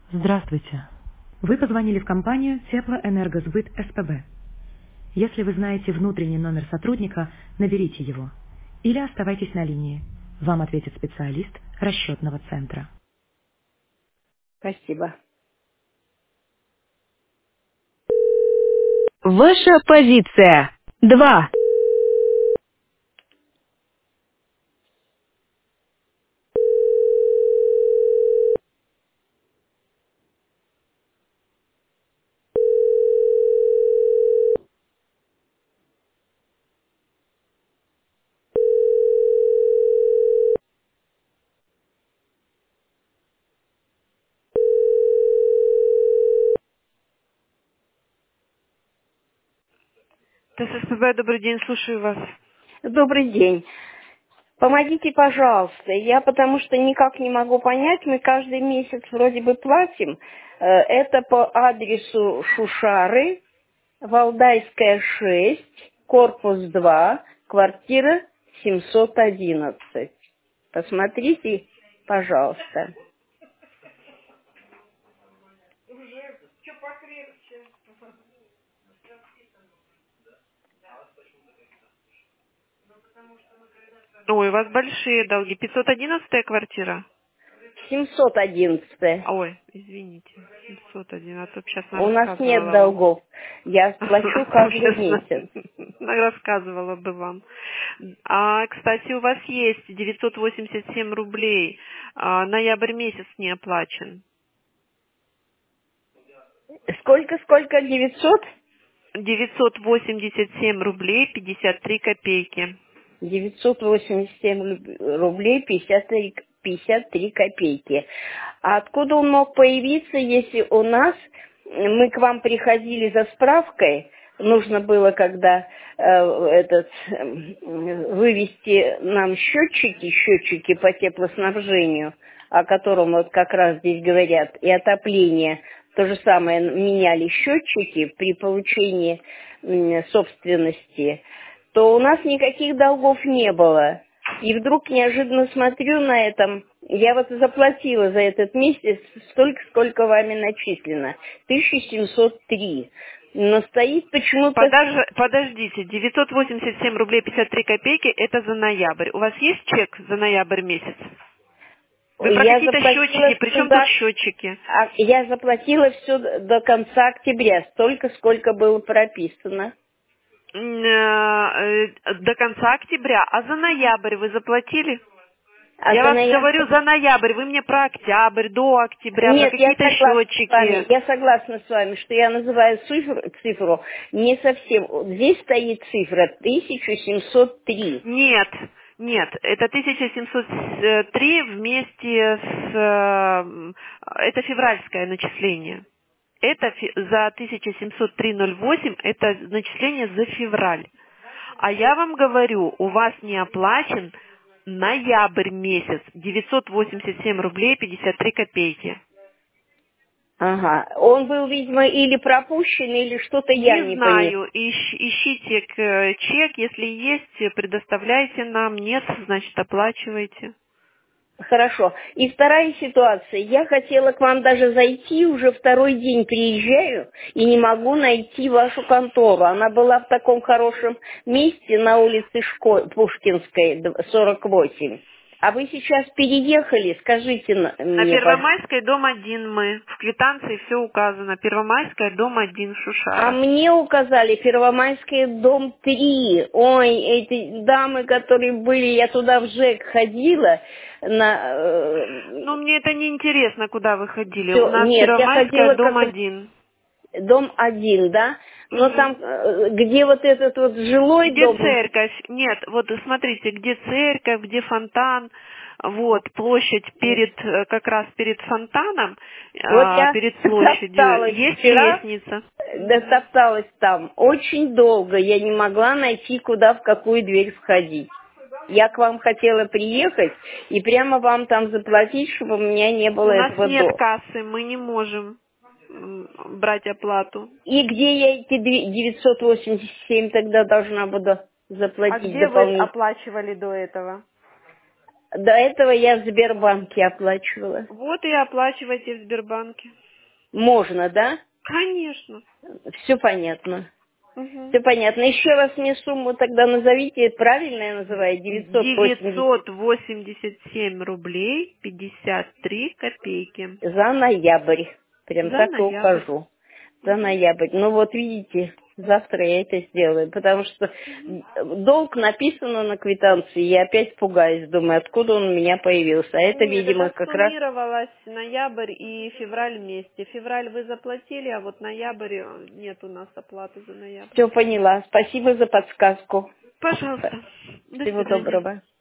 Здравствуйте. Вы позвонили в компанию Теплоэнергосбыт СПБ. Если вы знаете внутренний номер сотрудника, наберите его. Или оставайтесь на линии. Вам ответит специалист расчетного центра. Спасибо. Ваша позиция. 2. ТССПБ, добрый день, слушаю вас. Добрый день. Помогите, пожалуйста. Я потому что никак не могу понять, мы каждый месяц вроде бы платим. Это по адресу Шушары, Валдайская, 6, корпус 2, квартира 711. Посмотрите, пожалуйста. Ой, у вас большие долги. 511 квартира? 711. Ой, извините, 701, а то сейчас У нас нет рассказывала вам. долгов. Я плачу каждый Сейчас месяц. рассказывала бы вам. А, кстати, у вас есть 987 рублей. Ноябрь месяц не оплачен. Сколько? 900? 987 рублей 53 копейки. 987 рублей 53 копейки. А откуда он мог появиться, если у нас, мы к вам приходили за справкой, нужно было, когда вывести нам счетчики по теплоснабжению, о котором вот как раз здесь говорят, и отопление, то же самое меняли счетчики при получении собственности, то у нас никаких долгов не было. И вдруг неожиданно смотрю на этом, я вот заплатила за этот месяц столько, сколько вами начислено, 1703. Но стоит почему-то... Подождите, 987 рублей 53 копейки это за ноябрь. У вас есть чек за ноябрь месяц? Вы про Я какие-то заплатила счетчики, причем тут сюда, счетчики? я заплатила все до конца октября, столько, сколько было прописано. До конца октября. А за ноябрь вы заплатили? А Я за вас ноябрь... говорю за ноябрь, вы мне про октябрь, до октября, про Нет, какие-то счетчики. я согласна с вами, что я называю цифру не совсем. Вот здесь стоит цифра 1703. Нет, нет, это 1703 вместе с... это февральское начисление. Это за 1703,08 это начисление за февраль. А я вам говорю, у вас не оплачен ноябрь месяц, 987 рублей 53 копейки. Ага. Он был, видимо, или пропущен, или что-то я Не не поняла. знаю, ищите чек, если есть, предоставляйте нам, нет, значит оплачивайте. Хорошо. И вторая ситуация. Я хотела к вам даже зайти, уже второй день приезжаю и не могу найти вашу контору. Она была в таком хорошем месте на улице Пушкинской, 48. А вы сейчас переехали, скажите На мне, пожалуйста. Первомайской, дом 1 мы. В квитанции все указано. Первомайская, дом 1, А Шушара. мне указали Первомайский дом 3. Ой, эти дамы, которые были, я туда в ЖЭК ходила, Ну, мне это не интересно, куда вы ходили. У все, нас нет, я Первомайская, ходила дом как 1. дом 1, да? Но Мгм. там, где вот этот вот жилой Где дом, церковь? Нет, вот смотрите, где церковь, где фонтан. Вот, площадь перед, как раз перед фонтаном, вот я перед площадью, топталась есть вчера, лестница. Мгм. топталась там очень долго, я не могла найти, куда, в какую дверь входить. Я к вам хотела приехать и прямо вам там заплатить, чтобы у меня не было У нас этого нет до. кассы, мы не можем брать оплату. И где я эти 987 тогда должна буду А заплатить где вы дополнительно? оплачивали до этого? До этого я в Сбербанке оплачивала. Вот и оплачивайте в Сбербанке. Можно, да? Конечно. Все понятно. Угу. Все понятно. Еще раз мне сумму тогда назовите, правильно я называю? 987 рублей 53 копейки. За ноябрь. Прям За так и ноябрь. ухожу. За ноябрь. Ну вот видите, завтра я это сделаю, потому что долг написано на квитанции, я опять пугаюсь, думаю, откуда он у меня появился. А это, Нет, видимо, это как раз... суммировалось ноябрь и февраль вместе. Февраль вы заплатили, а вот ноябрь нет у нас оплаты за ноябрь. Все поняла. Спасибо за подсказку. Пожалуйста. До Всего свидания. доброго.